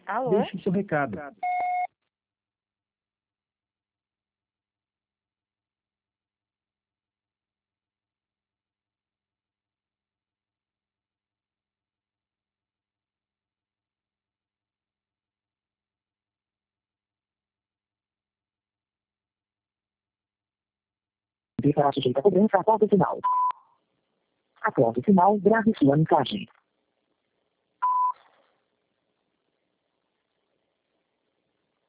Alô? Deixe seu recado. Será sujeita a cobrança após o final. Após o final, grave sua mensagem.